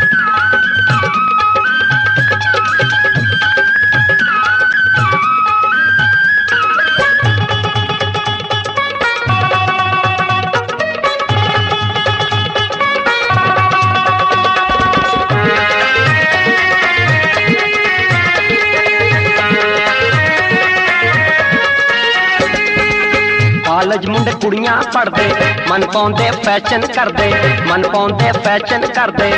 college मुंडे कुड़ियां पढ़दे मन पाउंदे फैशन करदे मन पाउंदे फैशन करदे